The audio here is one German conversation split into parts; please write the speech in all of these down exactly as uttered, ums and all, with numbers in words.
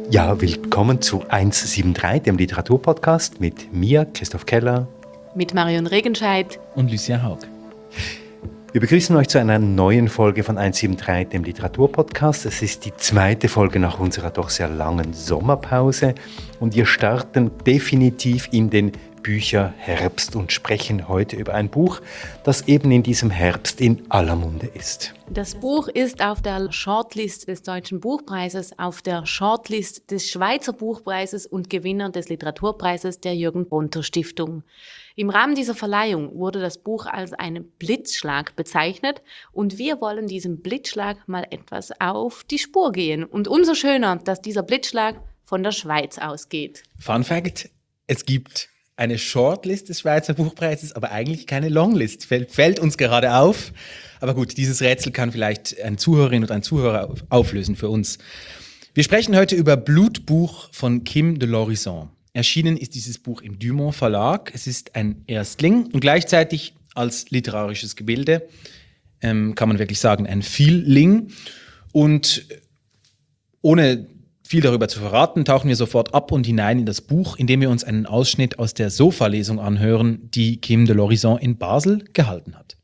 Ja, willkommen zu eins sieben drei, dem Literaturpodcast mit mir, Christoph Keller. Mit Marion Regenscheid. Und Lucia Haug. Wir begrüßen euch zu einer neuen Folge von eins sieben drei, dem Literaturpodcast. Es ist die zweite Folge nach unserer doch sehr langen Sommerpause und wir starten definitiv in den Bücherherbst und sprechen heute über ein Buch, das eben in diesem Herbst in aller Munde ist. Das Buch ist auf der Shortlist des Deutschen Buchpreises, auf der Shortlist des Schweizer Buchpreises und Gewinner des Literaturpreises der Jürgen-Bonter-Stiftung. Im Rahmen dieser Verleihung wurde das Buch als einen Blitzschlag bezeichnet und wir wollen diesem Blitzschlag mal etwas auf die Spur gehen. Und umso schöner, dass dieser Blitzschlag von der Schweiz ausgeht. Fun Fact, es gibt eine Shortlist des Schweizer Buchpreises, aber eigentlich keine Longlist. Fällt, fällt uns gerade auf. Aber gut, dieses Rätsel kann vielleicht eine Zuhörerin oder ein Zuhörer auflösen für uns. Wir sprechen heute über Blutbuch von Kim de l'Horizon. Erschienen ist dieses Buch im Dumont Verlag. Es ist ein Erstling und gleichzeitig als literarisches Gebilde, ähm, kann man wirklich sagen, ein Vielling. Und ohne viel darüber zu verraten, tauchen wir sofort ab und hinein in das Buch, indem wir uns einen Ausschnitt aus der Sofa-Lesung anhören, die Kim de l'Horizon in Basel gehalten hat.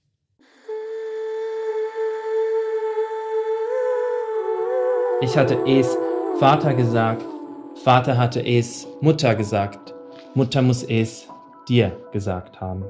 Ich hatte es Vater gesagt, Vater hatte es Mutter gesagt, Mutter muss es dir gesagt haben.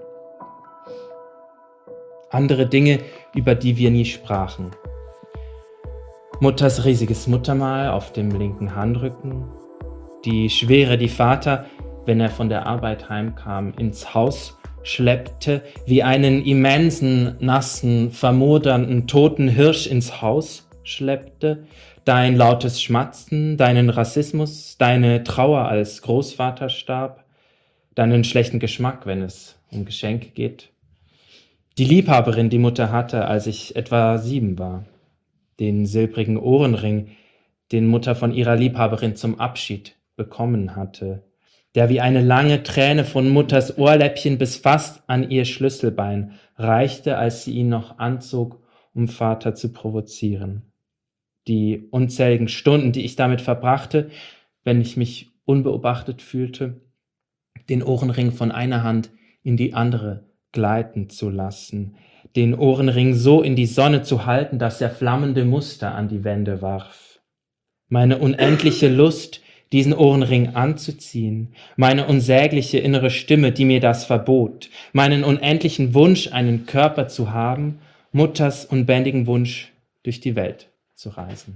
Andere Dinge, über die wir nie sprachen. Mutters riesiges Muttermal auf dem linken Handrücken, die Schwere, die Vater, wenn er von der Arbeit heimkam, ins Haus schleppte, wie einen immensen, nassen, vermodernden, toten Hirsch ins Haus schleppte, dein lautes Schmatzen, deinen Rassismus, deine Trauer, als Großvater starb, deinen schlechten Geschmack, wenn es um Geschenke geht, die Liebhaberin, die Mutter hatte, als ich etwa sieben war, den silbrigen Ohrenring, den Mutter von ihrer Liebhaberin zum Abschied bekommen hatte, der wie eine lange Träne von Mutters Ohrläppchen bis fast an ihr Schlüsselbein reichte, als sie ihn noch anzog, um Vater zu provozieren. Die unzähligen Stunden, die ich damit verbrachte, wenn ich mich unbeobachtet fühlte, den Ohrenring von einer Hand in die andere gleiten zu lassen, den Ohrenring so in die Sonne zu halten, dass er flammende Muster an die Wände warf. Meine unendliche Lust, diesen Ohrenring anzuziehen, meine unsägliche innere Stimme, die mir das verbot, meinen unendlichen Wunsch, einen Körper zu haben, Mutters unbändigen Wunsch, durch die Welt zu reisen.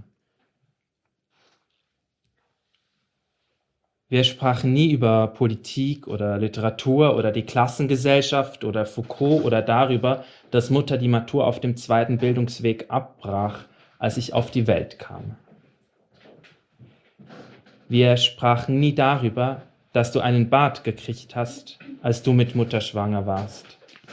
Wir sprachen nie über Politik oder Literatur oder die Klassengesellschaft oder Foucault oder darüber, dass Mutter die Matur auf dem zweiten Bildungsweg abbrach, als ich auf die Welt kam. Wir sprachen nie darüber, dass du einen Bart gekriegt hast, als du mit Mutter schwanger warst.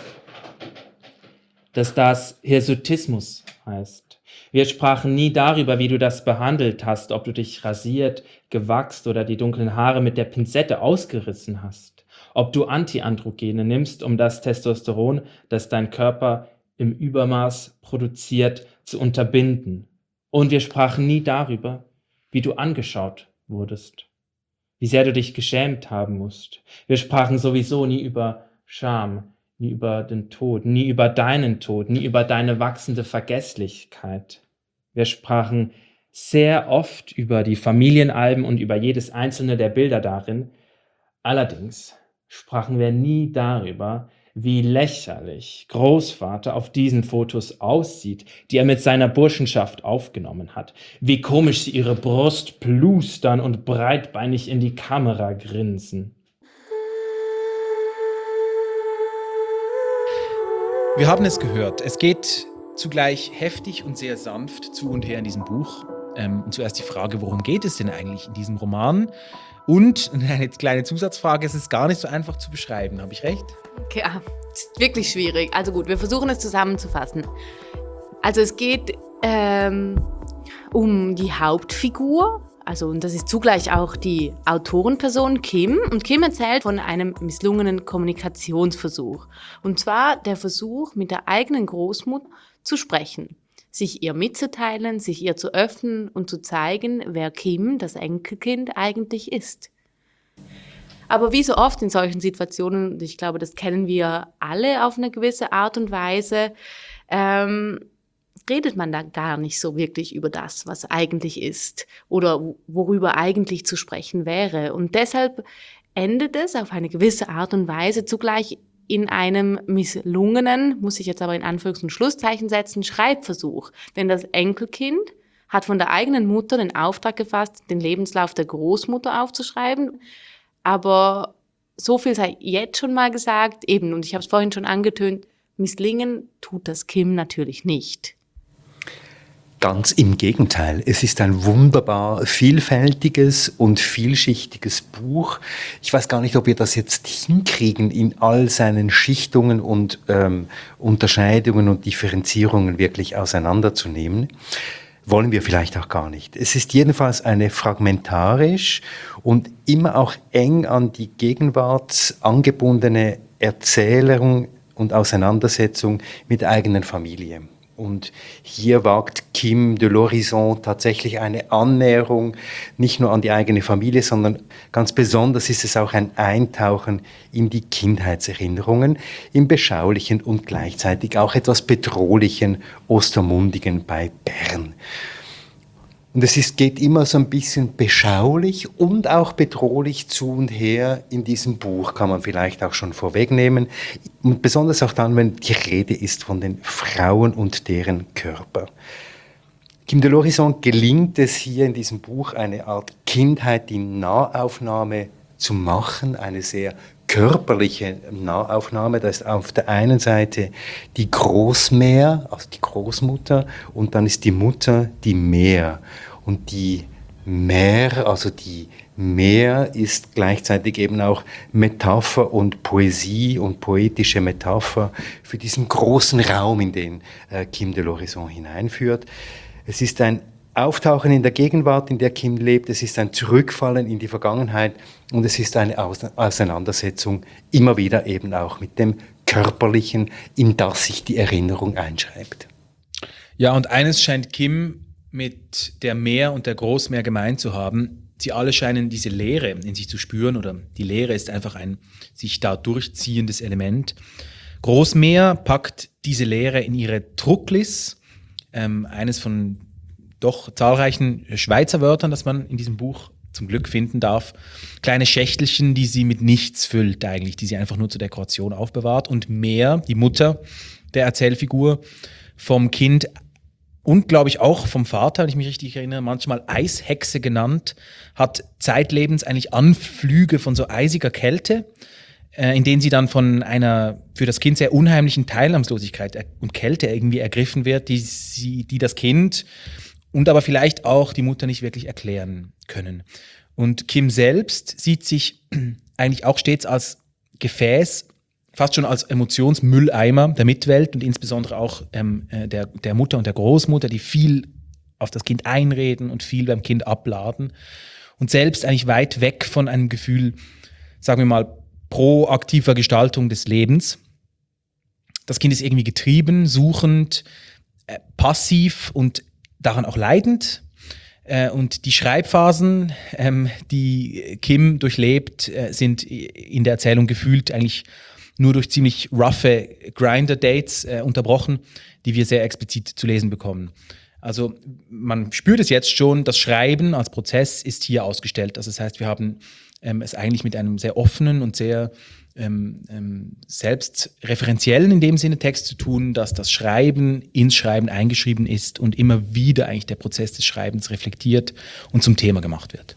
Dass das Hirsutismus heißt. Wir sprachen nie darüber, wie du das behandelt hast, ob du dich rasiert, gewachst oder die dunklen Haare mit der Pinzette ausgerissen hast, ob du Antiandrogene nimmst, um das Testosteron, das dein Körper im Übermaß produziert, zu unterbinden. Und wir sprachen nie darüber, wie du angeschaut wurdest, wie sehr du dich geschämt haben musst. Wir sprachen sowieso nie über Scham, nie über den Tod, nie über deinen Tod, nie über deine wachsende Vergesslichkeit. Wir sprachen sehr oft über die Familienalben und über jedes einzelne der Bilder darin. Allerdings sprachen wir nie darüber, wie lächerlich Großvater auf diesen Fotos aussieht, die er mit seiner Burschenschaft aufgenommen hat. Wie komisch sie ihre Brust plustern und breitbeinig in die Kamera grinsen. Wir haben es gehört. Es geht zugleich heftig und sehr sanft zu und her in diesem Buch. Ähm, und zuerst die Frage, worum geht es denn eigentlich in diesem Roman? Und eine kleine Zusatzfrage, es ist gar nicht so einfach zu beschreiben. Habe ich recht? Ja, ist wirklich schwierig. Also gut, wir versuchen es zusammenzufassen. Also es geht ähm, um die Hauptfigur, also und das ist zugleich auch die Autorenperson Kim. Und Kim erzählt von einem misslungenen Kommunikationsversuch. Und zwar der Versuch, mit der eigenen Großmutter zu sprechen. sich ihr mitzuteilen, sich ihr zu öffnen und zu zeigen, wer Kim, das Enkelkind, eigentlich ist. Aber wie so oft in solchen Situationen, und ich glaube, das kennen wir alle auf eine gewisse Art und Weise, ähm, redet man da gar nicht so wirklich über das, was eigentlich ist oder worüber eigentlich zu sprechen wäre. Und deshalb endet es auf eine gewisse Art und Weise zugleich in einem misslungenen, muss ich jetzt aber in Anführungs- und Schlusszeichen setzen, Schreibversuch. Denn das Enkelkind hat von der eigenen Mutter den Auftrag gefasst, den Lebenslauf der Großmutter aufzuschreiben. Aber so viel sei jetzt schon mal gesagt, eben, und ich habe es vorhin schon angetönt, misslingen tut das Kim natürlich nicht. Ganz im Gegenteil. Es ist ein wunderbar vielfältiges und vielschichtiges Buch. Ich weiß gar nicht, ob wir das jetzt hinkriegen, in all seinen Schichtungen und ähm, Unterscheidungen und Differenzierungen wirklich auseinanderzunehmen. Wollen wir vielleicht auch gar nicht. Es ist jedenfalls eine fragmentarisch und immer auch eng an die Gegenwart angebundene Erzählung und Auseinandersetzung mit der eigenen Familie. Und hier wagt Kim de l'Horizon tatsächlich eine Annäherung nicht nur an die eigene Familie, sondern ganz besonders ist es auch ein Eintauchen in die Kindheitserinnerungen im beschaulichen und gleichzeitig auch etwas bedrohlichen Ostermundigen bei Bern. Und es ist, geht immer so ein bisschen beschaulich und auch bedrohlich zu und her in diesem Buch, kann man vielleicht auch schon vorwegnehmen. Und besonders auch dann, wenn die Rede ist von den Frauen und deren Körper. Kim de l'Horizon gelingt es hier in diesem Buch, eine Art Kindheit in Nahaufnahme zu machen, eine sehr körperliche Nahaufnahme. Da ist auf der einen Seite die Großmär, also die Großmutter, und dann ist die Mutter die Mär. Und die Mär, also die Mär, ist gleichzeitig eben auch Metapher und Poesie und poetische Metapher für diesen großen Raum, in den äh, Kim de l'Horizon hineinführt. Es ist ein Auftauchen in der Gegenwart, in der Kim lebt, es ist ein Zurückfallen in die Vergangenheit und es ist eine Auseinandersetzung immer wieder eben auch mit dem Körperlichen, in das sich die Erinnerung einschreibt. Ja, und eines scheint Kim mit der Mär und der Großmär gemein zu haben. Sie alle scheinen diese Leere in sich zu spüren, oder die Leere ist einfach ein sich da durchziehendes Element. Großmär packt diese Leere in ihre Trucklis, ähm, eines von doch zahlreichen Schweizer Wörtern, das man in diesem Buch zum Glück finden darf. Kleine Schächtelchen, die sie mit nichts füllt eigentlich, die sie einfach nur zur Dekoration aufbewahrt. Und Mär, die Mutter der Erzählfigur, vom Kind und, glaube ich, auch vom Vater, wenn ich mich richtig erinnere, manchmal Eishexe genannt, hat zeitlebens eigentlich Anflüge von so eisiger Kälte, äh, in denen sie dann von einer für das Kind sehr unheimlichen Teilnahmslosigkeit und Kälte irgendwie ergriffen wird, die, sie, die das Kind und aber vielleicht auch die Mutter nicht wirklich erklären können. Und Kim selbst sieht sich eigentlich auch stets als Gefäß, fast schon als Emotionsmülleimer der Mitwelt und insbesondere auch ähm, der, der Mutter und der Großmutter, die viel auf das Kind einreden und viel beim Kind abladen und selbst eigentlich weit weg von einem Gefühl, sagen wir mal, proaktiver Gestaltung des Lebens. Das Kind ist irgendwie getrieben, suchend, äh, passiv und daran auch leidend. Äh, und die Schreibphasen, ähm, die Kim durchlebt, äh, sind in der Erzählung gefühlt eigentlich nur durch ziemlich roughe Grinder-Dates äh, unterbrochen, die wir sehr explizit zu lesen bekommen. Also man spürt es jetzt schon, das Schreiben als Prozess ist hier ausgestellt. Also das heißt, wir haben ähm, es eigentlich mit einem sehr offenen und sehr ähm, ähm, selbstreferenziellen in dem Sinne Text zu tun, dass das Schreiben ins Schreiben eingeschrieben ist und immer wieder eigentlich der Prozess des Schreibens reflektiert und zum Thema gemacht wird.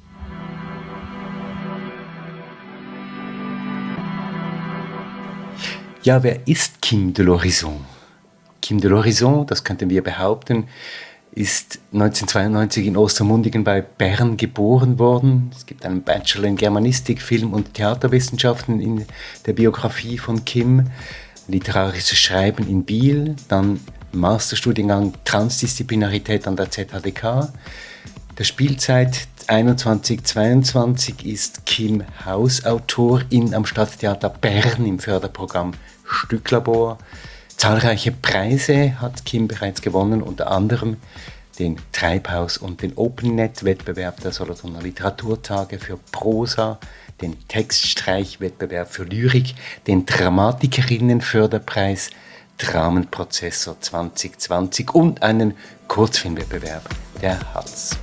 Ja, wer ist Kim de l'Horizon? Kim de l'Horizon, das könnten wir behaupten, ist neunzehnhundertzweiundneunzig in Ostermundigen bei Bern geboren worden. Es gibt einen Bachelor in Germanistik, Film- und Theaterwissenschaften in der Biografie von Kim, literarisches Schreiben in Biel, dann Masterstudiengang Transdisziplinarität an der Z H D K. Der Spielzeit einundzwanzig zweiundzwanzig ist Kim Hausautorin am Stadttheater Bern im Förderprogramm Stücklabor. Zahlreiche Preise hat Kim bereits gewonnen, unter anderem den Treibhaus- und den OpenNet-Wettbewerb der Solothurner Literaturtage für Prosa, den Textstreich-Wettbewerb für Lyrik, den Dramatikerinnenförderpreis Dramenprozessor zwanzig zwanzig und einen Kurzfilmwettbewerb, der Hatz.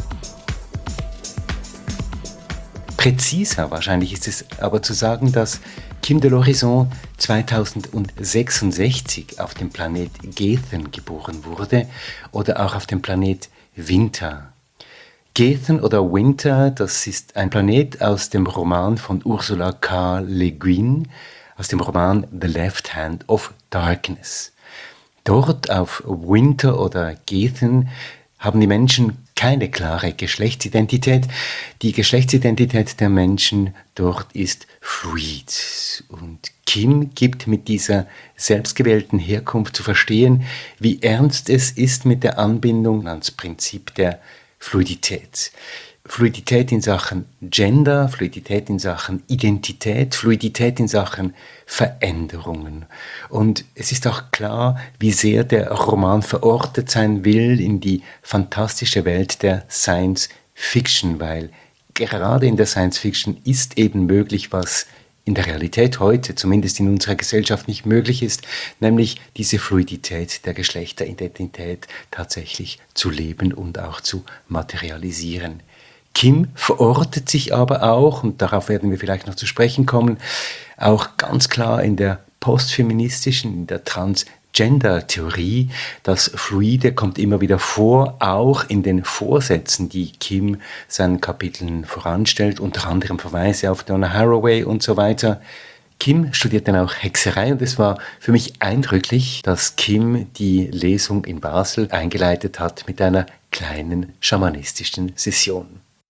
Präziser wahrscheinlich ist es aber zu sagen, dass Kim de l'Horizon zweitausendsechsundsechzig auf dem Planet Gethen geboren wurde oder auch auf dem Planet Winter. Gethen oder Winter, das ist ein Planet aus dem Roman von Ursula K. Le Guin, aus dem Roman The Left Hand of Darkness. Dort auf Winter oder Gethen haben die Menschen keine klare Geschlechtsidentität. Die Geschlechtsidentität der Menschen dort ist fluid. Und Kim gibt mit dieser selbstgewählten Herkunft zu verstehen, wie ernst es ist mit der Anbindung ans Prinzip der Fluidität. Fluidität in Sachen Gender, Fluidität in Sachen Identität, Fluidität in Sachen Veränderungen. Und es ist auch klar, wie sehr der Roman verortet sein will in die fantastische Welt der Science Fiction, weil gerade in der Science Fiction ist eben möglich, was in der Realität heute, zumindest in unserer Gesellschaft, nicht möglich ist, nämlich diese Fluidität der Geschlechteridentität tatsächlich zu leben und auch zu materialisieren. Kim verortet sich aber auch, und darauf werden wir vielleicht noch zu sprechen kommen, auch ganz klar in der postfeministischen, in der Transgender-Theorie. Das Fluide kommt immer wieder vor, auch in den Vorsätzen, die Kim seinen Kapiteln voranstellt, unter anderem Verweise auf Donna Haraway und so weiter. Kim studiert dann auch Hexerei und es war für mich eindrücklich, dass Kim die Lesung in Basel eingeleitet hat mit einer kleinen schamanistischen Session.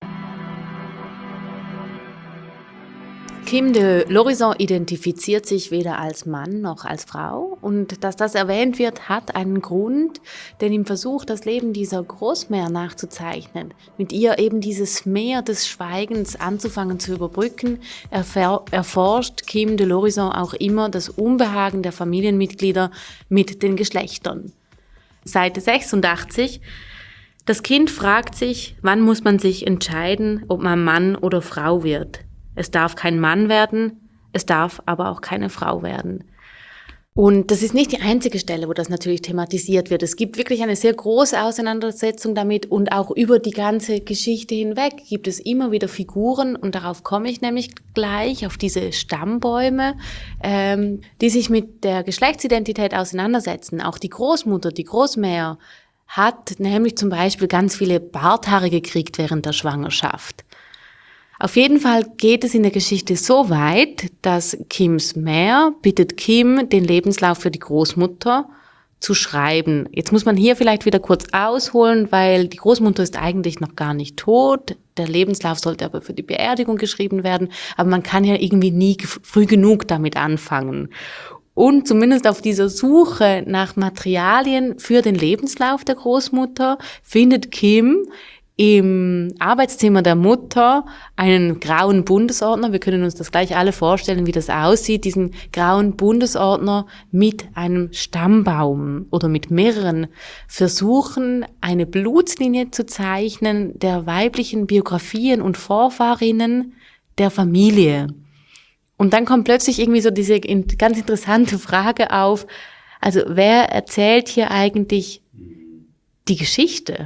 Kim de l'Horizon identifiziert sich weder als Mann noch als Frau und dass das erwähnt wird, hat einen Grund, denn im Versuch, das Leben dieser Großmär nachzuzeichnen, mit ihr eben dieses Meer des Schweigens anzufangen zu überbrücken, erfor- erforscht Kim de l'Horizon auch immer das Unbehagen der Familienmitglieder mit den Geschlechtern. Seite sechsundachtzig. Das Kind fragt sich, wann muss man sich entscheiden, ob man Mann oder Frau wird. Es darf kein Mann werden, es darf aber auch keine Frau werden. Und das ist nicht die einzige Stelle, wo das natürlich thematisiert wird. Es gibt wirklich eine sehr große Auseinandersetzung damit und auch über die ganze Geschichte hinweg gibt es immer wieder Figuren und darauf komme ich nämlich gleich, auf diese Stammbäume, ähm, die sich mit der Geschlechtsidentität auseinandersetzen. Auch die Großmutter, die Großmär, hat nämlich zum Beispiel ganz viele Barthaare gekriegt während der Schwangerschaft. Auf jeden Fall geht es in der Geschichte so weit, dass Kims Mär bittet Kim, den Lebenslauf für die Großmutter zu schreiben. Jetzt muss man hier vielleicht wieder kurz ausholen, weil die Großmutter ist eigentlich noch gar nicht tot. Der Lebenslauf sollte aber für die Beerdigung geschrieben werden, aber man kann ja irgendwie nie früh genug damit anfangen. Und zumindest auf dieser Suche nach Materialien für den Lebenslauf der Großmutter findet Kim im Arbeitszimmer der Mutter einen grauen Bundesordner. Wir können uns das gleich alle vorstellen, wie das aussieht. Diesen grauen Bundesordner mit einem Stammbaum oder mit mehreren Versuchen, eine Blutslinie zu zeichnen der weiblichen Biografien und Vorfahrinnen der Familie. Und dann kommt plötzlich irgendwie so diese ganz interessante Frage auf. Also wer erzählt hier eigentlich die Geschichte?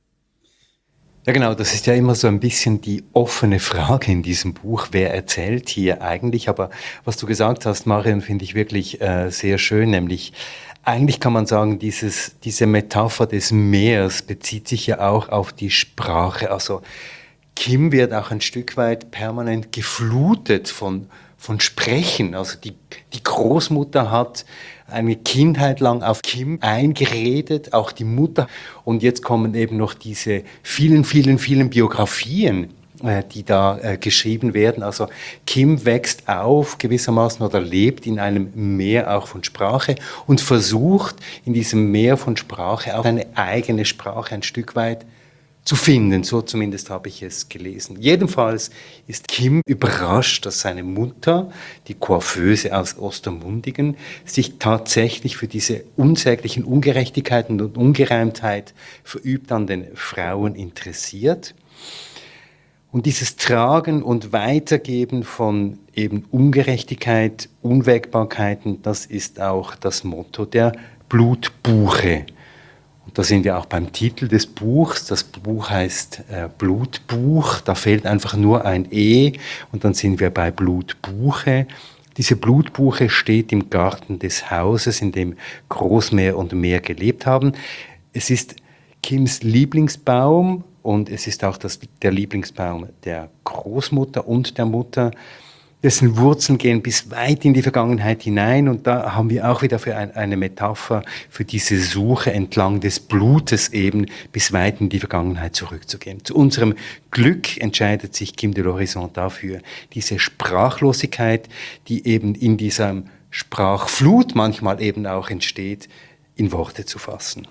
Ja genau, das ist ja immer so ein bisschen die offene Frage in diesem Buch, wer erzählt hier eigentlich, aber was du gesagt hast, Marion, finde ich wirklich äh, sehr schön, nämlich eigentlich kann man sagen, dieses, diese Metapher des Meers bezieht sich ja auch auf die Sprache, also Kim wird auch ein Stück weit permanent geflutet von von Sprechen, also die, die Großmutter hat eine Kindheit lang auf Kim eingeredet, auch die Mutter. Und jetzt kommen eben noch diese vielen, vielen, vielen Biografien, äh, die da äh, geschrieben werden. Also Kim wächst auf gewissermaßen oder lebt in einem Meer auch von Sprache und versucht in diesem Meer von Sprache auch eine eigene Sprache ein Stück weit zu finden. So zumindest habe ich es gelesen. Jedenfalls ist Kim überrascht, dass seine Mutter, die Coiffeuse aus Ostermundigen, sich tatsächlich für diese unsäglichen Ungerechtigkeiten und Ungereimtheit verübt an den Frauen interessiert. Und dieses Tragen und Weitergeben von eben Ungerechtigkeit, Unwägbarkeiten, das ist auch das Motto der Blutbuche. Und da sind wir auch beim Titel des Buchs. Das Buch heißt äh, Blutbuch. Da fehlt einfach nur ein E und dann sind wir bei Blutbuche. Diese Blutbuche steht im Garten des Hauses, in dem Großmeer und Meer gelebt haben. Es ist Kims Lieblingsbaum und es ist auch das, der Lieblingsbaum der Großmutter und der Mutter. Dessen Wurzeln gehen bis weit in die Vergangenheit hinein und da haben wir auch wieder für ein, eine Metapher für diese Suche entlang des Blutes eben bis weit in die Vergangenheit zurückzugehen. Zu unserem Glück entscheidet sich Kim de l'Horizon dafür, diese Sprachlosigkeit, die eben in dieser Sprachflut manchmal eben auch entsteht, in Worte zu fassen.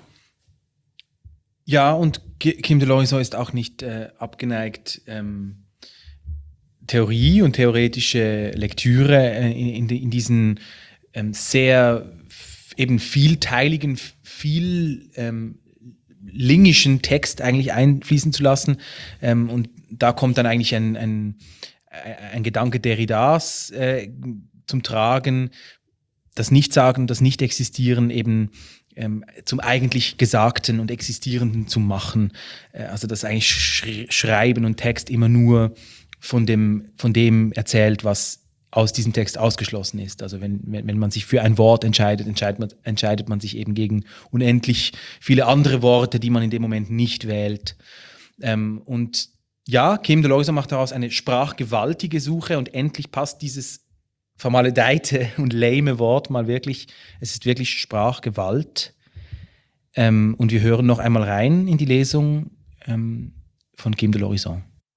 Ja, und Kim de l'Horizon ist auch nicht äh, abgeneigt, ähm Theorie und theoretische Lektüre in, in, in diesen ähm, sehr f- eben vielteiligen, viel ähm, lingischen Text eigentlich einfließen zu lassen. Ähm, und da kommt dann eigentlich ein, ein, ein Gedanke Derridas äh, zum Tragen, das Nichtsagen, das Nicht-Existieren eben ähm, zum eigentlich Gesagten und Existierenden zu machen. Äh, also das eigentlich Sch- Schreiben und Text immer nur von dem, von dem erzählt, was aus diesem Text ausgeschlossen ist. Also wenn, wenn, wenn man sich für ein Wort entscheidet, entscheidet man, entscheidet man sich eben gegen unendlich viele andere Worte, die man in dem Moment nicht wählt. Ähm, und ja, Kim de l'Horizon macht daraus eine sprachgewaltige Suche und endlich passt dieses vermaledeite und lame Wort mal wirklich, es ist wirklich Sprachgewalt. Ähm, und wir hören noch einmal rein in die Lesung ähm, von Kim de l'Horizon.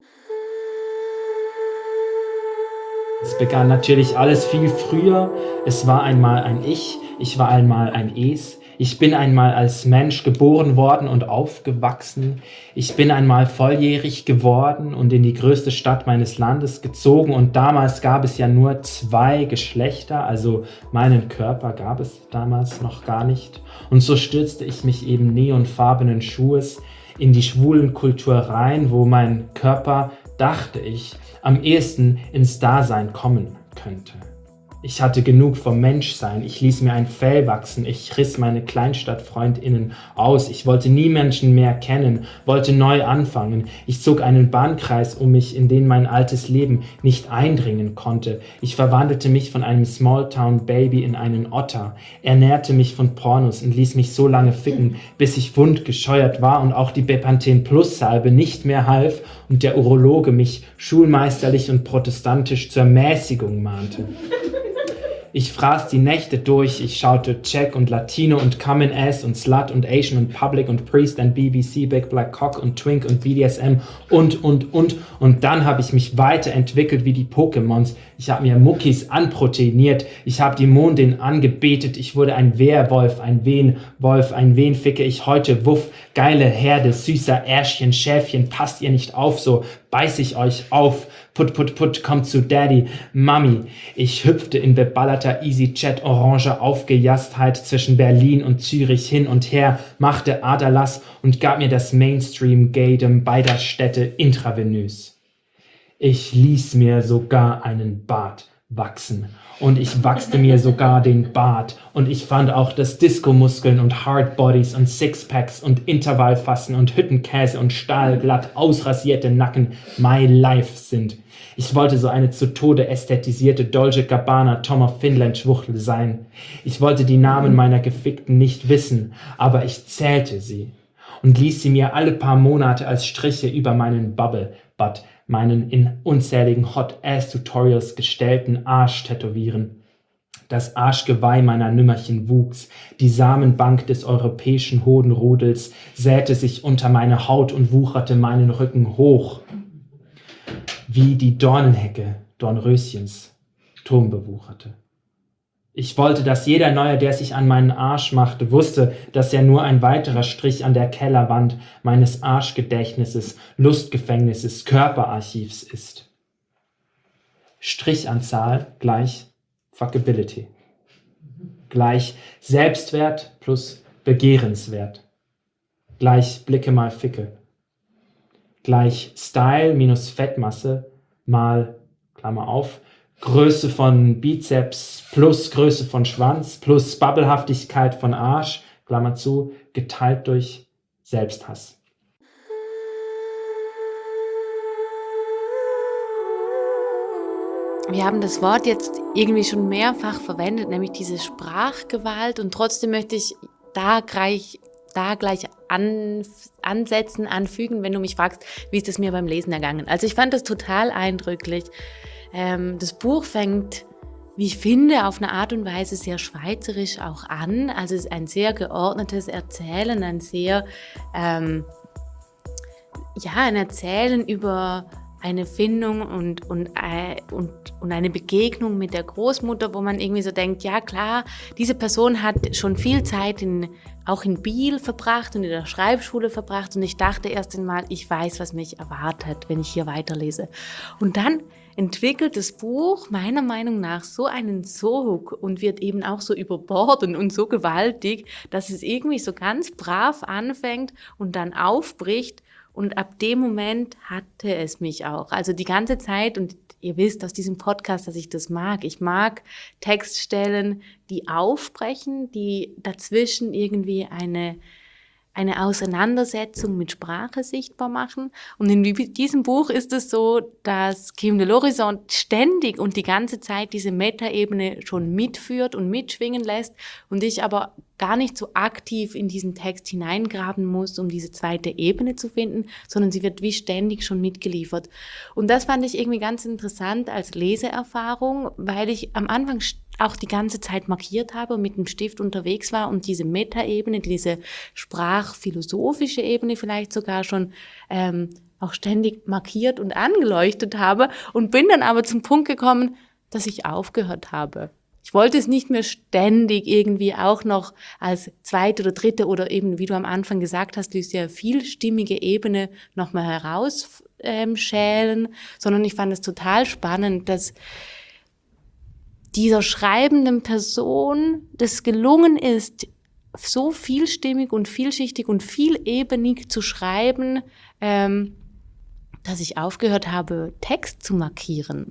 Es begann natürlich alles viel früher. Es war einmal ein Ich, ich war einmal ein Es. Ich bin einmal als Mensch geboren worden und aufgewachsen. Ich bin einmal volljährig geworden und in die größte Stadt meines Landes gezogen. Und damals gab es ja nur zwei Geschlechter, also meinen Körper gab es damals noch gar nicht. Und so stürzte ich mich eben neonfarbenen Schuhes in die schwulen Kultur rein, wo mein Körper, dachte ich, am ehesten ins Dasein kommen könnte. Ich hatte genug vom Menschsein, ich ließ mir ein Fell wachsen, ich riss meine KleinstadtfreundInnen aus, ich wollte nie Menschen mehr kennen, wollte neu anfangen, ich zog einen Bahnkreis um mich, in den mein altes Leben nicht eindringen konnte. Ich verwandelte mich von einem Smalltown-Baby in einen Otter, ernährte mich von Pornos und ließ mich so lange ficken, bis ich wundgescheuert war und auch die Bepanthen-Plus-Salbe nicht mehr half und der Urologe mich schulmeisterlich und protestantisch zur Mäßigung mahnte. Ich fraß die Nächte durch, ich schaute Czech und Latino und Common Ass und Slut und Asian und Public und Priest und B B C, Big Black Cock und Twink und B D S M und, und, und. Und dann habe ich mich weiterentwickelt wie die Pokémons. Ich habe mir Muckis anproteiniert, ich habe die Mondin angebetet, ich wurde ein Werwolf, ein Wehenwolf, ein Wen ficke ich heute, wuff, geile Herde, süßer Ärschchen, Schäfchen, passt ihr nicht auf, so beiß ich euch auf. Put, put, put, kommt zu Daddy, Mami. Ich hüpfte in beballerter EasyJet-Orange Aufgejasstheit zwischen Berlin und Zürich hin und her, machte Aderlass und gab mir das Mainstream-Gaydem beider Städte intravenös. Ich ließ mir sogar einen Bart wachsen und ich wachste mir sogar den Bart und ich fand auch, dass Disco-Muskeln und Hardbodies und Sixpacks und Intervallfassen und Hüttenkäse und stahlglatt ausrasierte Nacken my life sind. Ich wollte so eine zu Tode ästhetisierte Dolce Gabbana Tom of Finland Schwuchtel sein. Ich wollte die Namen meiner Gefickten nicht wissen, aber ich zählte sie und ließ sie mir alle paar Monate als Striche über meinen Bubble-Butt, meinen in unzähligen Hot-Ass-Tutorials gestellten Arsch tätowieren. Das Arschgeweih meiner Nümmerchen wuchs, die Samenbank des europäischen Hodenrudels säte sich unter meine Haut und wucherte meinen Rücken hoch, wie die Dornenhecke Dornröschens Turm bewucherte. Ich wollte, dass jeder Neue, der sich an meinen Arsch machte, wusste, dass er nur ein weiterer Strich an der Kellerwand meines Arschgedächtnisses, Lustgefängnisses, Körperarchivs ist. Strichanzahl gleich Fuckability. Gleich Selbstwert plus Begehrenswert. Gleich Blicke mal Ficke. Gleich Style minus Fettmasse mal, Klammer auf, Größe von Bizeps plus Größe von Schwanz plus Bubbelhaftigkeit von Arsch, Klammer zu, geteilt durch Selbsthass. Wir haben das Wort jetzt irgendwie schon mehrfach verwendet, nämlich diese Sprachgewalt, und trotzdem möchte ich da gleich, da gleich an, ansetzen, anfügen, wenn du mich fragst, wie ist es mir beim Lesen ergangen. Also ich fand das total eindrücklich. Ähm, das Buch fängt, wie ich finde, auf eine Art und Weise sehr schweizerisch auch an. Also es ist ein sehr geordnetes Erzählen, ein sehr, ähm, ja, ein Erzählen über eine Findung und, und, äh, und, und eine Begegnung mit der Großmutter, wo man irgendwie so denkt, ja klar, diese Person hat schon viel Zeit in, auch in Biel verbracht und in der Schreibschule verbracht, und ich dachte erst einmal, ich weiß, was mich erwartet, wenn ich hier weiterlese. Und dann entwickelt das Buch meiner Meinung nach so einen Sog und wird eben auch so überbordend und so gewaltig, dass es irgendwie so ganz brav anfängt und dann aufbricht. Und ab dem Moment hatte es mich auch. Also die ganze Zeit, und ihr wisst aus diesem Podcast, dass ich das mag. Ich mag Textstellen, die aufbrechen, die dazwischen irgendwie eine, eine Auseinandersetzung mit Sprache sichtbar machen. Und in diesem Buch ist es so, dass Kim de l'Horizon ständig und die ganze Zeit diese Metaebene schon mitführt und mitschwingen lässt und ich aber gar nicht so aktiv in diesen Text hineingraben muss, um diese zweite Ebene zu finden, sondern sie wird wie ständig schon mitgeliefert. Und das fand ich irgendwie ganz interessant als Leseerfahrung, weil ich am Anfang auch die ganze Zeit markiert habe und mit dem Stift unterwegs war und diese Metaebene, diese sprachphilosophische Ebene vielleicht sogar schon ähm, auch ständig markiert und angeleuchtet habe und bin dann aber zum Punkt gekommen, dass ich aufgehört habe. Ich wollte es nicht mehr ständig irgendwie auch noch als zweite oder dritte oder eben, wie du am Anfang gesagt hast, diese vielstimmige Ebene nochmal herausschälen, ähm, sondern ich fand es total spannend, dass dieser schreibenden Person das gelungen ist, so vielstimmig und vielschichtig und vielebenig zu schreiben, ähm, dass ich aufgehört habe, Text zu markieren.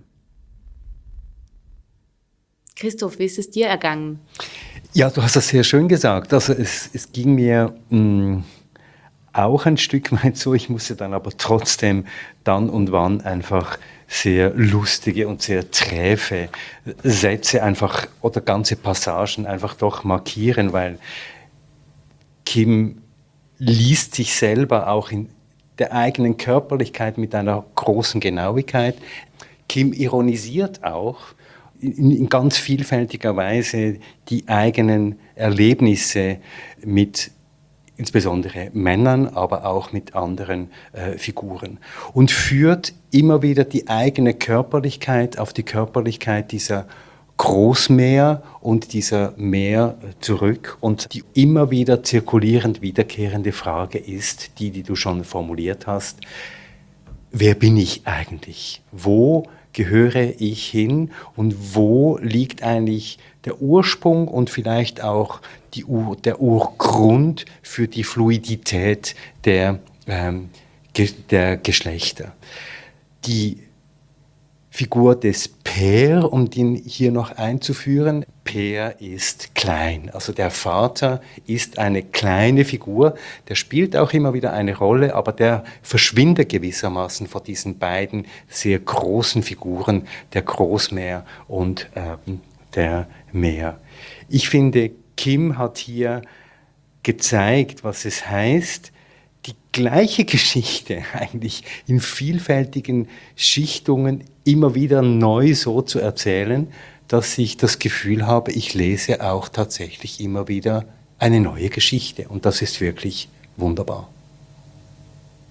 Christoph, wie ist es dir ergangen? Ja, du hast das sehr schön gesagt. Also es, es ging mir mh, auch ein Stück weit so, ich musste dann aber trotzdem dann und wann einfach sehr lustige und sehr träfe Sätze einfach oder ganze Passagen einfach doch markieren, weil Kim liest sich selber auch in der eigenen Körperlichkeit mit einer großen Genauigkeit. Kim ironisiert auch in, in ganz vielfältiger Weise die eigenen Erlebnisse mit insbesondere Männern, aber auch mit anderen äh, Figuren. Und führt immer wieder die eigene Körperlichkeit auf die Körperlichkeit dieser Großmähr und dieser Mähr zurück. Und die immer wieder zirkulierend wiederkehrende Frage ist, die, die du schon formuliert hast: Wer bin ich eigentlich? Wo gehöre ich hin? Und wo liegt eigentlich der Ursprung und vielleicht auch die Ur, der Urgrund für die Fluidität der, ähm, ge, der Geschlechter? Die Figur des Per, um den hier noch einzuführen. Per ist klein, also der Vater ist eine kleine Figur, der spielt auch immer wieder eine Rolle, aber der verschwindet gewissermaßen vor diesen beiden sehr großen Figuren, der Großmähr und ähm, der Mähr. Ich finde, Kim hat hier gezeigt, was es heißt, die gleiche Geschichte eigentlich in vielfältigen Schichtungen immer wieder neu so zu erzählen, dass ich das Gefühl habe, ich lese auch tatsächlich immer wieder eine neue Geschichte. Und das ist wirklich wunderbar.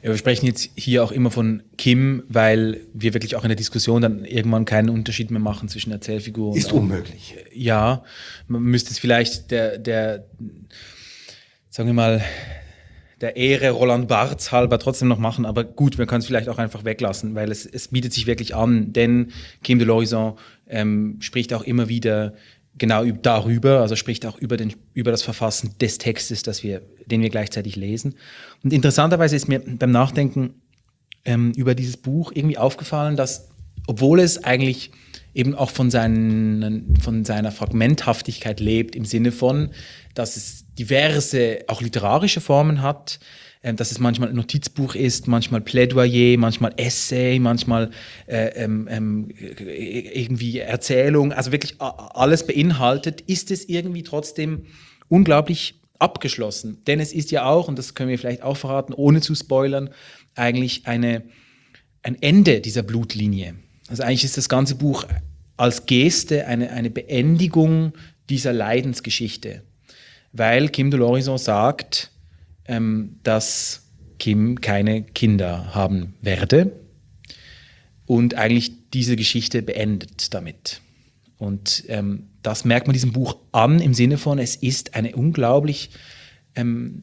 Ja, wir sprechen jetzt hier auch immer von Kim, weil wir wirklich auch in der Diskussion dann irgendwann keinen Unterschied mehr machen zwischen Erzählfigur und... Ist unmöglich. Ja, man müsste es vielleicht der, der, sagen wir mal, der Ehre Roland Barths halber trotzdem noch machen, aber gut, man kann es vielleicht auch einfach weglassen, weil es, es bietet sich wirklich an, denn Kim de l'Horizon ähm, spricht auch immer wieder genau darüber, also spricht auch über, den, über das Verfassen des Textes, das wir, den wir gleichzeitig lesen. Und interessanterweise ist mir beim Nachdenken ähm, über dieses Buch irgendwie aufgefallen, dass, obwohl es eigentlich eben auch von, seinen, von seiner Fragmenthaftigkeit lebt, im Sinne von, dass es diverse, auch literarische Formen hat, äh, dass es manchmal ein Notizbuch ist, manchmal Plädoyer, manchmal Essay, manchmal äh, ähm, ähm, irgendwie Erzählung, also wirklich alles beinhaltet, ist es irgendwie trotzdem unglaublich abgeschlossen. Denn es ist ja auch, und das können wir vielleicht auch verraten, ohne zu spoilern, eigentlich eine, ein Ende dieser Blutlinie. Also eigentlich ist das ganze Buch als Geste eine, eine Beendigung dieser Leidensgeschichte. Weil Kim de l'Horizon sagt, ähm, dass Kim keine Kinder haben werde und eigentlich diese Geschichte beendet damit. Und ähm, das merkt man diesem Buch an, im Sinne von, es ist eine unglaublich ähm,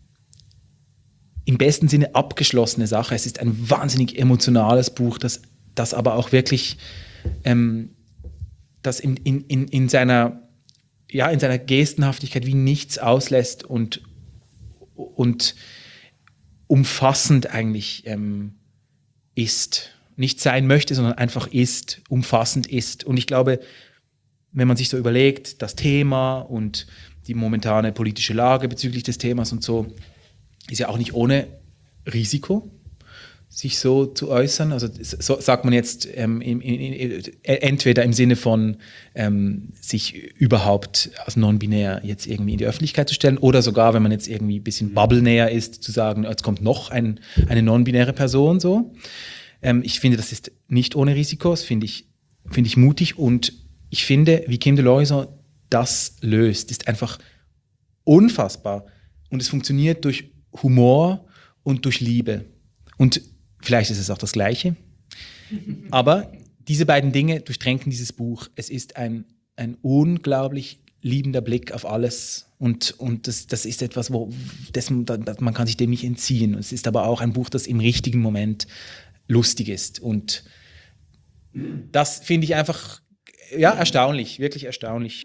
im besten Sinne abgeschlossene Sache. Es ist ein wahnsinnig emotionales Buch, das, das aber auch wirklich ähm, das in, in, in, in seiner ja, in seiner Gestenhaftigkeit wie nichts auslässt und, und umfassend eigentlich ähm, ist. Nicht sein möchte, sondern einfach ist, umfassend ist. Und ich glaube, wenn man sich so überlegt, das Thema und die momentane politische Lage bezüglich des Themas und so, ist ja auch nicht ohne Risiko, sich so zu äußern. Also so sagt man jetzt ähm, in, in, in, entweder im Sinne von ähm, sich überhaupt als non-binär jetzt irgendwie in die Öffentlichkeit zu stellen oder sogar, wenn man jetzt irgendwie ein bisschen bubble-näher ist, zu sagen, jetzt kommt noch ein, eine non-binäre Person. So. Ähm, ich finde, das ist nicht ohne Risiko, das finde ich, finde ich mutig und ich finde, wie Kim de l'Horizon das löst, ist einfach unfassbar und es funktioniert durch Humor und durch Liebe. Und vielleicht ist es auch das Gleiche. Aber diese beiden Dinge durchtränken dieses Buch. Es ist ein, ein unglaublich liebender Blick auf alles. Und, und das, das ist etwas, wo das, man kann sich dem nicht entziehen. Es ist aber auch ein Buch, das im richtigen Moment lustig ist. Und das finde ich einfach ja, erstaunlich, wirklich erstaunlich.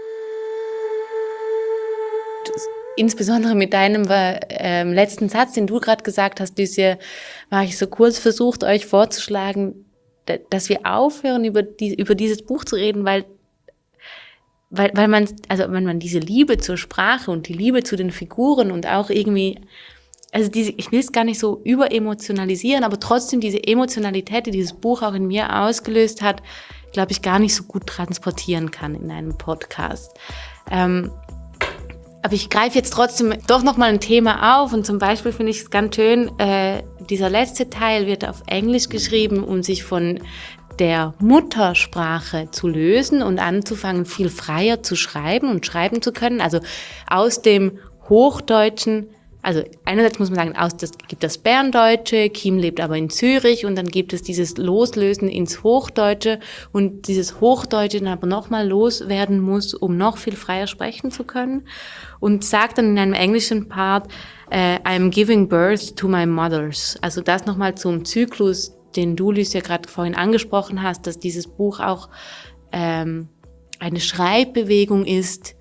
Insbesondere mit deinem äh, letzten Satz, den du gerade gesagt hast, Lucia, war ich so kurz versucht, euch vorzuschlagen, d- dass wir aufhören, über, die, über dieses Buch zu reden, weil, weil, weil man, also wenn man diese Liebe zur Sprache und die Liebe zu den Figuren und auch irgendwie, also diese, ich will es gar nicht so überemotionalisieren, aber trotzdem diese Emotionalität, die dieses Buch auch in mir ausgelöst hat, glaube ich, gar nicht so gut transportieren kann in einem Podcast. Ähm, Aber ich greife jetzt trotzdem doch nochmal ein Thema auf und zum Beispiel finde ich es ganz schön, äh, dieser letzte Teil wird auf Englisch geschrieben, um sich von der Muttersprache zu lösen und anzufangen, viel freier zu schreiben und schreiben zu können. Also aus dem Hochdeutschen, also einerseits muss man sagen, aus das gibt das Berndeutsche, Kim lebt aber in Zürich und dann gibt es dieses Loslösen ins Hochdeutsche und dieses Hochdeutsche dann aber nochmal loswerden muss, um noch viel freier sprechen zu können und sagt dann in einem englischen Part, äh, I'm giving birth to my mothers. Also das nochmal zum Zyklus, den du, Lucia, gerade vorhin angesprochen hast, dass dieses Buch auch ähm, eine Schreibbewegung ist,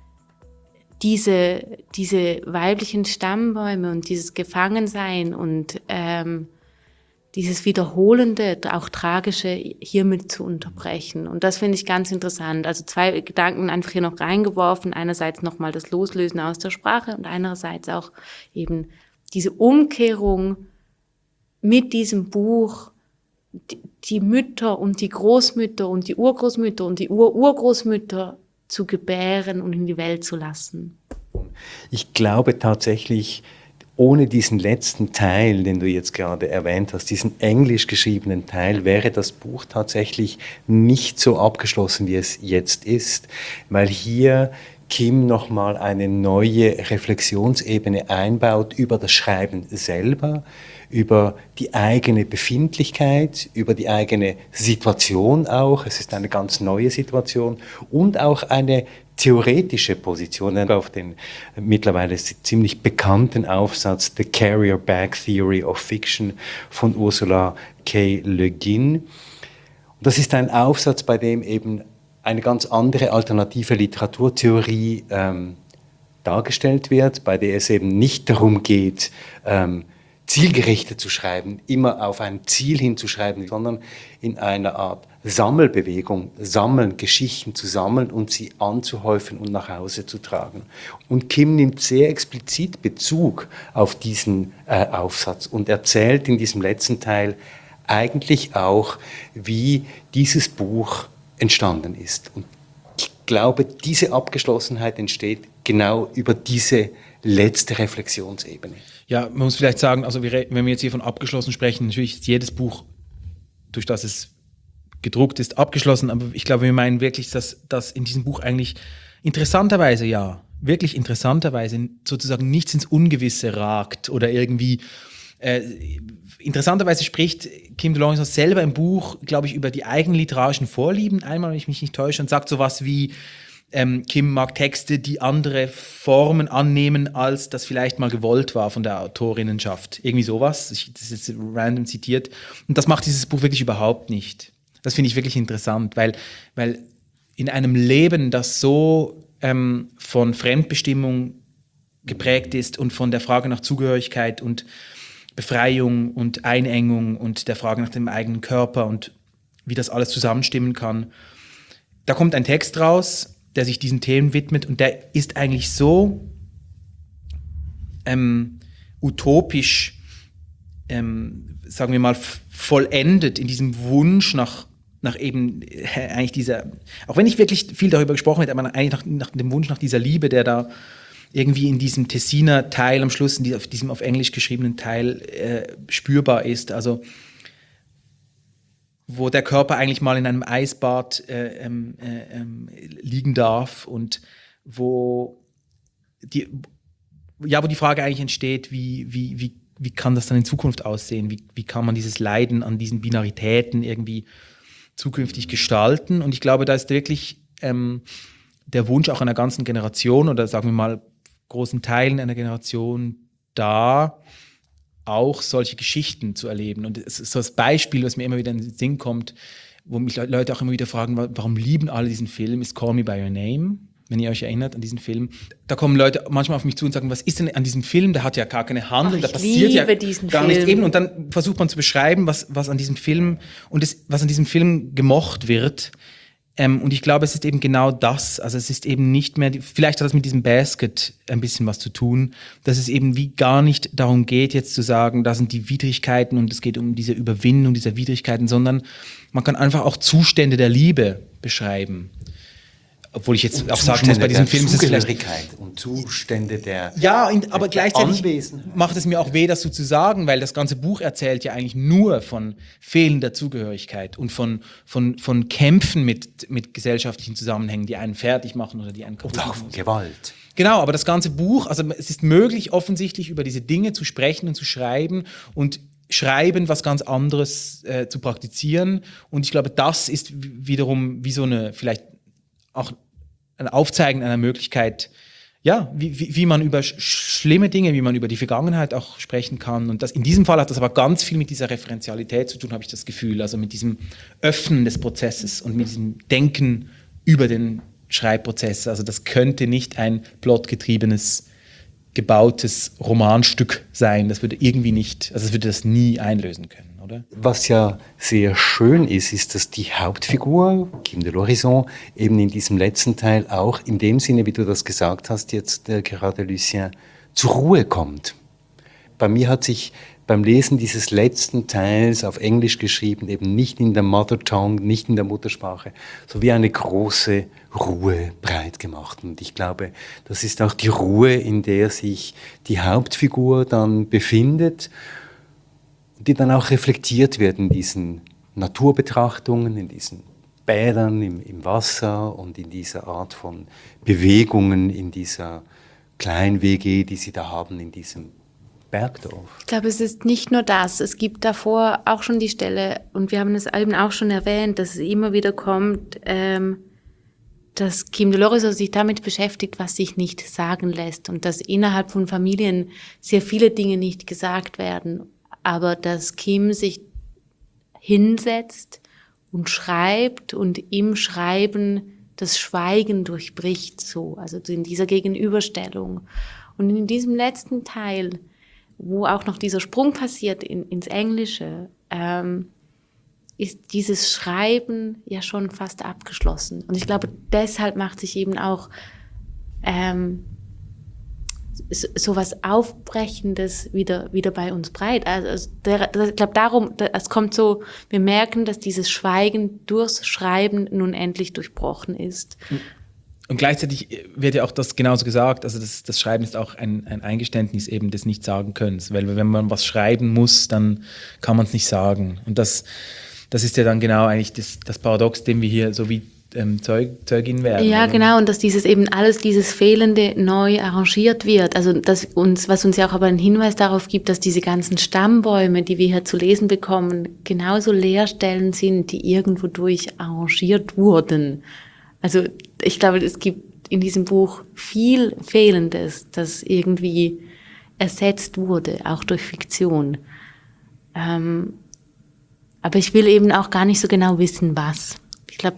diese, diese weiblichen Stammbäume und dieses Gefangensein und ähm, dieses Wiederholende, auch Tragische hiermit zu unterbrechen. Und das finde ich ganz interessant. Also zwei Gedanken einfach hier noch reingeworfen. Einerseits nochmal das Loslösen aus der Sprache und andererseits auch eben diese Umkehrung mit diesem Buch, die, die Mütter und die Großmütter und die Urgroßmütter und die Ur-Urgroßmütter zu gebären und in die Welt zu lassen. Ich glaube tatsächlich, ohne diesen letzten Teil, den du jetzt gerade erwähnt hast, diesen englisch geschriebenen Teil, wäre das Buch tatsächlich nicht so abgeschlossen, wie es jetzt ist, weil hier Kim nochmal eine neue Reflexionsebene einbaut über das Schreiben selber, über die eigene Befindlichkeit, über die eigene Situation auch. Es ist eine ganz neue Situation und auch eine theoretische Position auf den mittlerweile ziemlich bekannten Aufsatz The Carrier Bag Theory of Fiction von Ursula K. Le Guin. Das ist ein Aufsatz, bei dem eben eine ganz andere alternative Literaturtheorie ähm, dargestellt wird, bei der es eben nicht darum geht, ähm, zielgerichtet zu schreiben, immer auf ein Ziel hinzuschreiben, sondern in einer Art Sammelbewegung, sammeln, Geschichten zu sammeln und sie anzuhäufen und nach Hause zu tragen. Und Kim nimmt sehr explizit Bezug auf diesen äh, Aufsatz und erzählt in diesem letzten Teil eigentlich auch, wie dieses Buch entstanden ist. Und ich glaube, diese Abgeschlossenheit entsteht genau über diese letzte Reflexionsebene. Ja, man muss vielleicht sagen, also wir, wenn wir jetzt hier von abgeschlossen sprechen, natürlich ist jedes Buch, durch das es gedruckt ist, abgeschlossen, aber ich glaube, wir meinen wirklich, dass, dass in diesem Buch eigentlich interessanterweise, ja, wirklich interessanterweise sozusagen nichts ins Ungewisse ragt oder irgendwie äh, interessanterweise spricht Kim de Lorison selber im Buch, glaube ich, über die eigenen literarischen Vorlieben, einmal, wenn ich mich nicht täusche, und sagt sowas wie, ähm, Kim mag Texte, die andere Formen annehmen, als das vielleicht mal gewollt war von der Autorinnenschaft. Irgendwie sowas, ich, das ist jetzt random zitiert. Und das macht dieses Buch wirklich überhaupt nicht. Das finde ich wirklich interessant, weil, weil in einem Leben, das so ähm, von Fremdbestimmung geprägt ist und von der Frage nach Zugehörigkeit und Befreiung und Einengung und der Frage nach dem eigenen Körper und wie das alles zusammenstimmen kann. Da kommt ein Text raus, der sich diesen Themen widmet und der ist eigentlich so ähm, utopisch, ähm, sagen wir mal, f- vollendet in diesem Wunsch nach, nach eben äh, eigentlich dieser, auch wenn ich wirklich viel darüber gesprochen hätte, aber eigentlich nach, nach dem Wunsch nach dieser Liebe, der da irgendwie in diesem Tessiner Teil am Schluss, in diesem auf Englisch geschriebenen Teil äh, spürbar ist. Also wo der Körper eigentlich mal in einem Eisbad äh, ähm, äh, ähm, liegen darf und wo die, ja, wo die Frage eigentlich entsteht, wie, wie, wie, wie kann das dann in Zukunft aussehen? Wie, wie kann man dieses Leiden an diesen Binaritäten irgendwie zukünftig gestalten? Und ich glaube, da ist wirklich ähm, der Wunsch auch einer ganzen Generation oder sagen wir mal großen Teilen einer Generation da, auch solche Geschichten zu erleben. Und es ist so das Beispiel, was mir immer wieder in den Sinn kommt, wo mich Leute auch immer wieder fragen, warum lieben alle diesen Film, ist Call Me By Your Name, wenn ihr euch erinnert an diesen Film. Da kommen Leute manchmal auf mich zu und sagen, was ist denn an diesem Film? Der hat ja gar keine Handlung, Ach, da passiert ja diesen gar Film. nichts. Eben. Und dann versucht man zu beschreiben, was, was an diesem Film und es, was an diesem Film gemocht wird. Ähm, und ich glaube, es ist eben genau das. Also es ist eben nicht mehr, vielleicht hat das mit diesem Basket ein bisschen was zu tun, dass es eben wie gar nicht darum geht, jetzt zu sagen, da sind die Widrigkeiten und es geht um diese Überwindung dieser Widrigkeiten, sondern man kann einfach auch Zustände der Liebe beschreiben. Obwohl ich jetzt und auch sagen muss, bei diesem Film ist es vielleicht... Zugehörigkeit und Zustände der Ja, in, aber der gleichzeitig Anwesenheit. macht es mir auch weh, das so zu sagen, weil das ganze Buch erzählt ja eigentlich nur von fehlender Zugehörigkeit und von, von, von Kämpfen mit, mit gesellschaftlichen Zusammenhängen, die einen fertig machen oder die einen kaputt Und auch machen. Gewalt. Genau, aber das ganze Buch, also es ist möglich, offensichtlich über diese Dinge zu sprechen und zu schreiben und Schreiben, was ganz anderes äh, zu praktizieren. Und ich glaube, das ist wiederum wie so eine, vielleicht auch ein Aufzeigen einer Möglichkeit, ja, wie, wie, wie man über sch- schlimme Dinge, wie man über die Vergangenheit auch sprechen kann. Und das, in diesem Fall hat das aber ganz viel mit dieser Referenzialität zu tun, habe ich das Gefühl. Also mit diesem Öffnen des Prozesses und mit diesem Denken über den Schreibprozess. Also das könnte nicht ein plotgetriebenes, gebautes Romanstück sein. Das würde irgendwie nicht, also das würde das nie einlösen können, oder? Was ja sehr schön ist, ist, dass die Hauptfigur, Kim de Lorison, eben in diesem letzten Teil auch in dem Sinne, wie du das gesagt hast, jetzt äh, gerade Lucien, zur Ruhe kommt. Bei mir hat sich beim Lesen dieses letzten Teils auf Englisch geschrieben, eben nicht in der Mother Tongue, nicht in der Muttersprache, so wie eine große Ruhe breit gemacht. Und ich glaube, das ist auch die Ruhe, in der sich die Hauptfigur dann befindet, die dann auch reflektiert wird in diesen Naturbetrachtungen, in diesen Bädern im, im Wasser und in dieser Art von Bewegungen, in dieser Klein-W G, die Sie da haben, in diesem Bergdorf. Ich glaube, es ist nicht nur das. Es gibt davor auch schon die Stelle, und wir haben es eben auch schon erwähnt, dass es immer wieder kommt, ähm, dass Kim de Loriso sich damit beschäftigt, was sich nicht sagen lässt und dass innerhalb von Familien sehr viele Dinge nicht gesagt werden, aber dass Kim sich hinsetzt und schreibt und im Schreiben das Schweigen durchbricht, so, also in dieser Gegenüberstellung. Und in diesem letzten Teil, wo auch noch dieser Sprung passiert in, ins Englische, ähm, ist dieses Schreiben ja schon fast abgeschlossen. Und ich glaube, deshalb macht sich eben auch ähm, so, so was Aufbrechendes wieder, wieder bei uns breit. Also der, der, ich glaube, darum, der, es kommt so, wir merken, dass dieses Schweigen durchs Schreiben nun endlich durchbrochen ist. Und gleichzeitig wird ja auch das genauso gesagt, also das, das Schreiben ist auch ein, ein Eingeständnis eben des Nicht-Sagen-Könnens, weil wenn man was schreiben muss, dann kann man es nicht sagen. Und das, das ist ja dann genau eigentlich das, das Paradox, dem wir hier so wie ähm, Zeug, Zeugin werden. Ja, oder? genau, und dass dieses eben alles, dieses Fehlende neu arrangiert wird. Also das uns, was uns ja auch aber einen Hinweis darauf gibt, dass diese ganzen Stammbäume, die wir hier zu lesen bekommen, genauso Leerstellen sind, die irgendwo durch arrangiert wurden. Also ich glaube, es gibt in diesem Buch viel Fehlendes, das irgendwie ersetzt wurde, auch durch Fiktion. Ähm, aber ich will eben auch gar nicht so genau wissen, was. Ich glaube,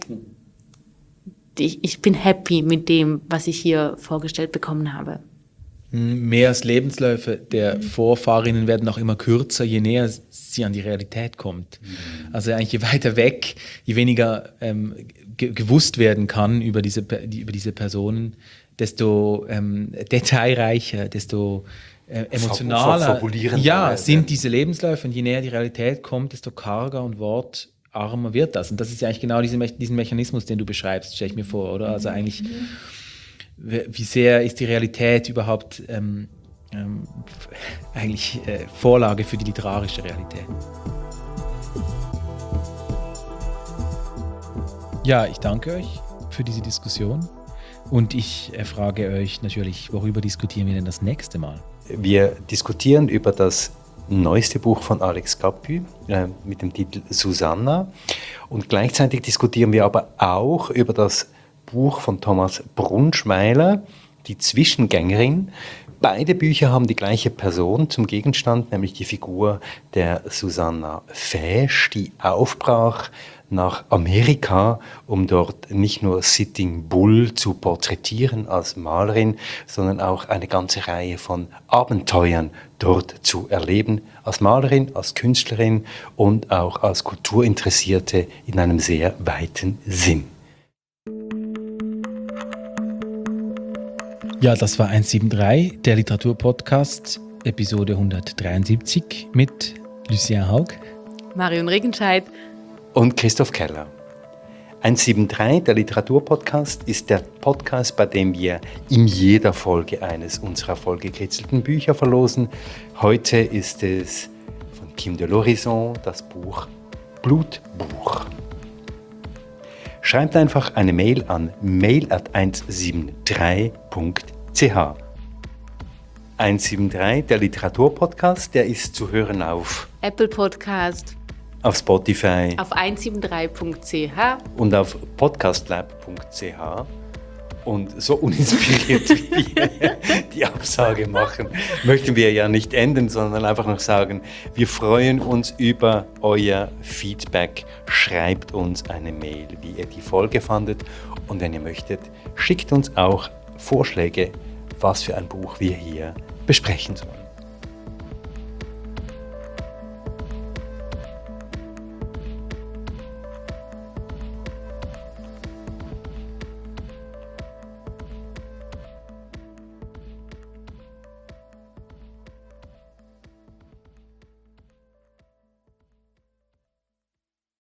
ich, ich bin happy mit dem, was ich hier vorgestellt bekommen habe. Mehr als Lebensläufe der Vorfahrinnen werden auch immer kürzer, je näher sie an die Realität kommt. Also eigentlich je weiter weg, je weniger ähm, ge- gewusst werden kann über diese, die, über diese Personen, desto ähm, detailreicher, desto äh, emotionaler Fabulierender ja, werden. sind diese Lebensläufe. Und je näher die Realität kommt, desto karger und wortarmer wird das. Und das ist ja eigentlich genau diese, diesen Mechanismus, den du beschreibst, stelle ich mir vor, oder? Also eigentlich... Wie sehr ist die Realität überhaupt ähm, ähm, eigentlich äh, Vorlage für die literarische Realität? Ja, ich danke euch für diese Diskussion und ich äh, frage euch natürlich, worüber diskutieren wir denn das nächste Mal? Wir diskutieren über das neueste Buch von Alex Capu äh, mit dem Titel Susanna und gleichzeitig diskutieren wir aber auch über das Buch von Thomas Brunschweiler, Die Zwischengängerin. Beide Bücher haben die gleiche Person zum Gegenstand, nämlich die Figur der Susanna Fesch, die aufbrach nach Amerika, um dort nicht nur Sitting Bull zu porträtieren als Malerin, sondern auch eine ganze Reihe von Abenteuern dort zu erleben, als Malerin, als Künstlerin und auch als Kulturinteressierte in einem sehr weiten Sinn. Ja, das war eins sieben drei, der Literaturpodcast, Episode hundertdreiundsiebzig mit Lucien Haug, Marion Regenscheid und Christoph Keller. eins sieben drei, der Literaturpodcast, ist der Podcast, bei dem wir in jeder Folge eines unserer vollgekritzelten Bücher verlosen. Heute ist es von Kim de Loriso das Buch Blutbuch. Schreibt einfach eine Mail an mail at eins sieben drei punkt c h. eins sieben drei, der Literaturpodcast, der ist zu hören auf Apple Podcast, auf Spotify, auf eins sieben drei punkt c h und auf podcastlab punkt c h. Und so uninspiriert wie wir die Absage machen, möchten wir ja nicht enden, sondern einfach noch sagen, wir freuen uns über euer Feedback. Schreibt uns eine Mail, wie ihr die Folge fandet. Und wenn ihr möchtet, schickt uns auch Vorschläge, was für ein Buch wir hier besprechen sollen.